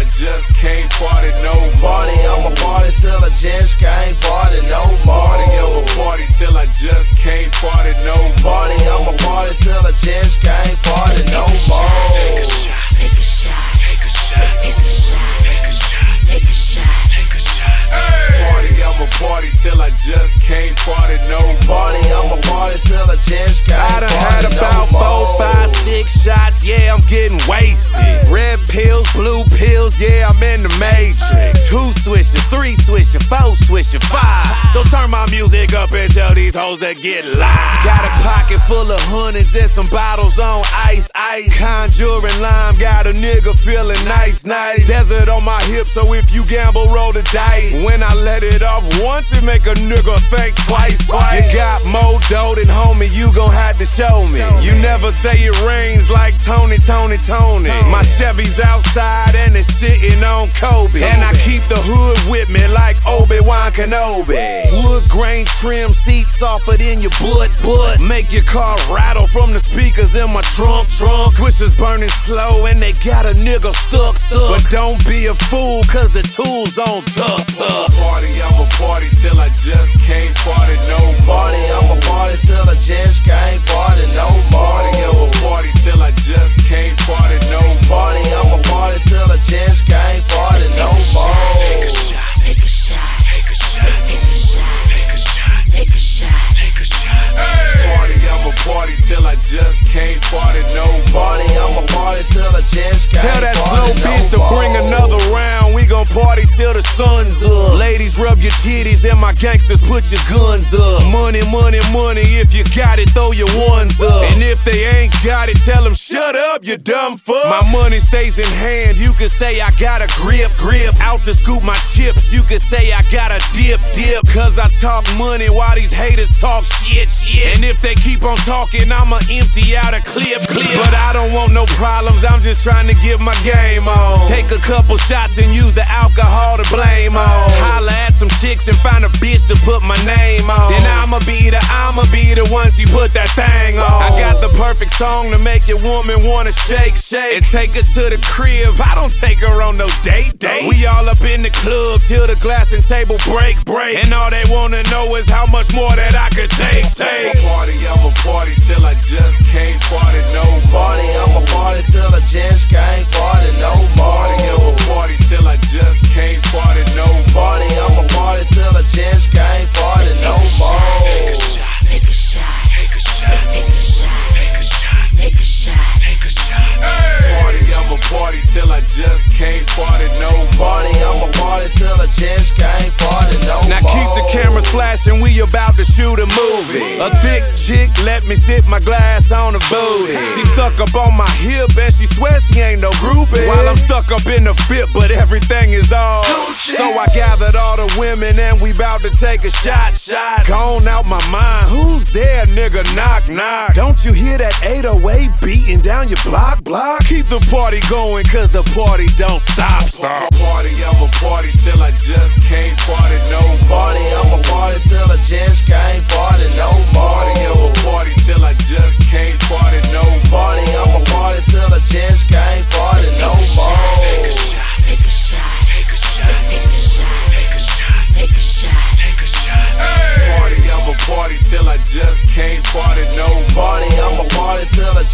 I just can't party no more. Party, I'ma party till I just can't party no more. Party, I'ma party till I just can't party no more. Party, I'ma party till I just can't party no more. Take a shot, take a shot, take a shot. Let's take a shot, take a shot, take a shot, take a shot. Party, I'ma party till I just can't party no more. Party, I'ma party till I just can't I done party had no about more. 4, 5, 6 shots, yeah, I'm getting wasted. Red pills, blue pills, yeah, I'm in the matrix. 2 swishing, 3 swishing, 4 swishing, 5. So turn my music up and tell these hoes to get live. Got a pocket full of hundreds and some bottles on ice, ice. Conjuring lime, got a nigga feeling nice, nice. Desert on my hip, so if you gamble, roll the dice. When I let it off once, it make a nigga think twice, twice. You got more dough than homie, you gon' have to show me. You never say it rains like Tony, Tony, Tony. My Chevy's outside and it's sitting on Kobe. And I keep the hood with me like Obi-Wan Kenobi. Wood grain trim seats softer than your butt. Make your car rattle from the speakers in my trunk. Swishers burning slow and they got a nigga stuck. But don't be a fool, cause the tool's on tuck. Party, I'ma party till I just can't party no more. Party, I'ma party till I just can't party no more. Party, I'ma party till I just can't party no more. Party, I'ma party till I just can't party no more. Take a shot, take a shot, take a shot. Let's take a shot, take a shot, take a shot, take a shot. Party, I'ma party till I just can't party no more. Party, I'ma party till I just can't Tell that party slow no bitch to more. bring another round. We gon' party till the sun's up. Ladies, rub your titties and my gangsters put your guns up. Money, money, money. If you got it, throw your ones up. And if they ain't got it, tell them shut up, you dumb fuck. My money stays in hand. You could say I got a grip. Out to scoop my chips. You could say I got a dip. Cause I talk money while these haters talk shit. And if they keep on talking, I'ma empty out a clip. But I don't want no problems. I'm just trying to get my game on. Take a couple shots and use the alcohol to blame on. Holla at some chicks and find a bitch to put my name on. Then I'ma be the one she put that thing on. I got the perfect song to make your woman wanna shake. And take her to the crib. I don't take her on no date. We all up in the club till the glass and table break. And all they wanna know is how much more that I could take. Party, I'ma party till I just can't party no more. Party, I'ma party till I just can't party no more. Party, I'ma party till I just can't party no more. Party, I'ma party till I just can't party no more. Take a shot, take a shot, take a shot. Let's take a shot, take a shot, take a shot, take a shot. Party, I'ma party till I just can't party no more. Party, I'ma party till I just can't party no more. Now keep the cameras flashing, we about to shoot a movie. A thick chick let me sit my glass on her booty. She stuck up on my hip and she swears she ain't no groupie. While I'm stuck up in the fit, but everything is all. So I gathered all the women and we bout to take a shot. Gone out my mind, who's there, nigga? Knock, knock. Don't you hear that 808 beating down your block? Keep the party going, cause the party don't stop. Party, I'ma party till I just can't party no more. Party, I'ma party till I just can't party no more. Party, I'ma party till I just can't party no more. Party, I'ma party till I just can't party no more. Take a shot, take a shot, take a shot. Let's take a shot, take a shot, take a shot, take a shot. Party, I'ma party till I just can't party no more. Party, I'ma party till I